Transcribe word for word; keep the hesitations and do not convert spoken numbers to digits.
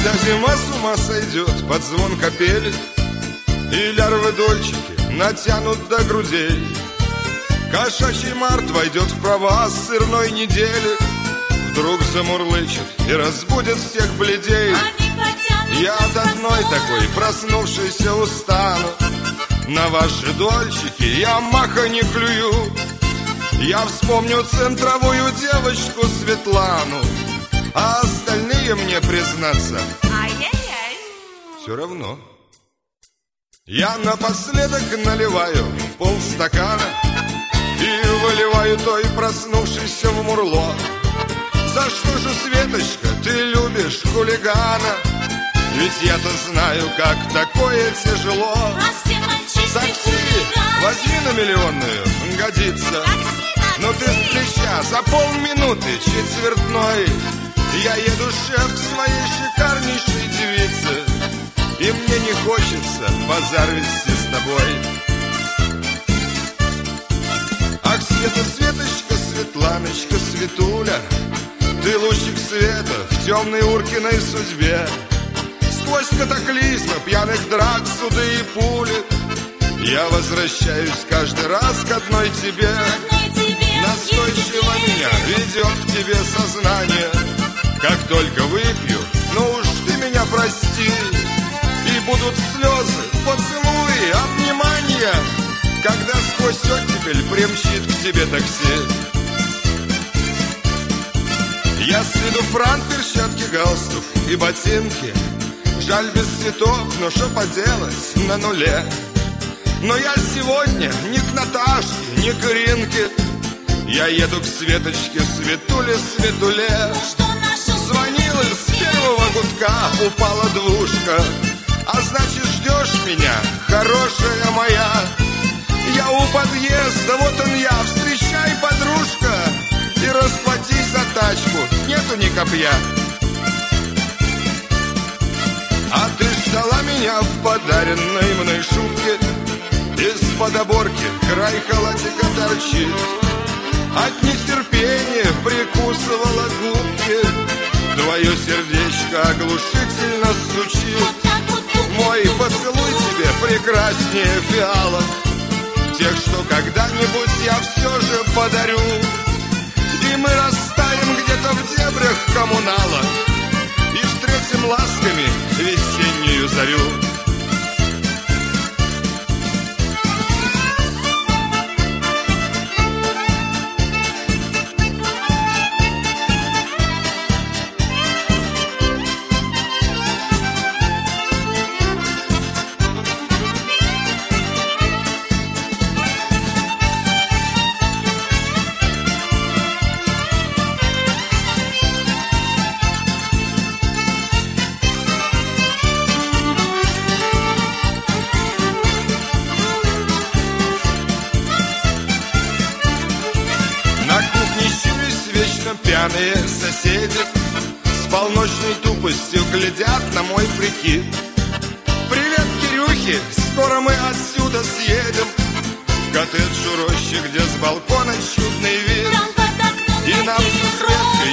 Когда зима с ума сойдет под звон капели, и лярвы-дольчики натянут до грудей, кошачий март войдет в права сырной недели, вдруг замурлычет и разбудит всех бледей. Я от одной такой проснувшейся устану, на ваши дольчики я маха не клюю. Я вспомню центровую девочку Светлану, а остальные мне, признаться, ай-яй-яй, все равно. Я напоследок наливаю полстакана и выливаю той проснувшейся в мурло. За что же, Светочка, ты любишь хулигана? Ведь я-то знаю, как такое тяжело. а все мальчишки Такси, хулиганы. возьми на миллионную, годится. Такси, Но ты с плеча за полминуты четвертной. Я еду, шеф, к своей шикарнейшей девице, и мне не хочется базар вести с тобой. Ах, Света, Светочка, Светланочка, Светуля, ты лучик света в темной Уркиной судьбе. Сквозь катаклизмы, пьяных драк, суды и пули я возвращаюсь каждый раз к одной тебе. Одной тебе, Настойчиво меня ведет к тебе сознание. Как только выпью, ну уж ты меня прости, и будут слезы, поцелуи, обнимания, когда сквозь оттепель примчит к тебе такси. Я с виду франк, перчатки, галстук и ботинки. Жаль, без цветов, но что поделать, на нуле. Но я сегодня ни к Наташке, ни к Иринке. Я еду к Светочке, Светуле, Светуле. что нашел Звонила с первого гудка, упала двушка. А значит, ждешь меня, хорошая моя. Я у подъезда, вот он я, встречай, подружка, и расплатись за тачку, нету ни копья. А ты ждала меня в подаренной мной шубке, из-под оборки край халатика торчит. От нетерпения прикусывала губки, твое сердечко оглушительно стучит. вот так вот, вот, Мой поцелуй тебе прекраснее фиалок, тех, что когда-нибудь я все же подарю. И мы растаем где-то в дебрях коммунала и встретим ласками весеннюю зарю. Пьяные соседи с полночной тупостью глядят на мой прикид. Привет, Кирюхи, скоро мы отсюда съедем в коттедж у рощи, где с балкона чудный вид. там под окном И нам со Светкой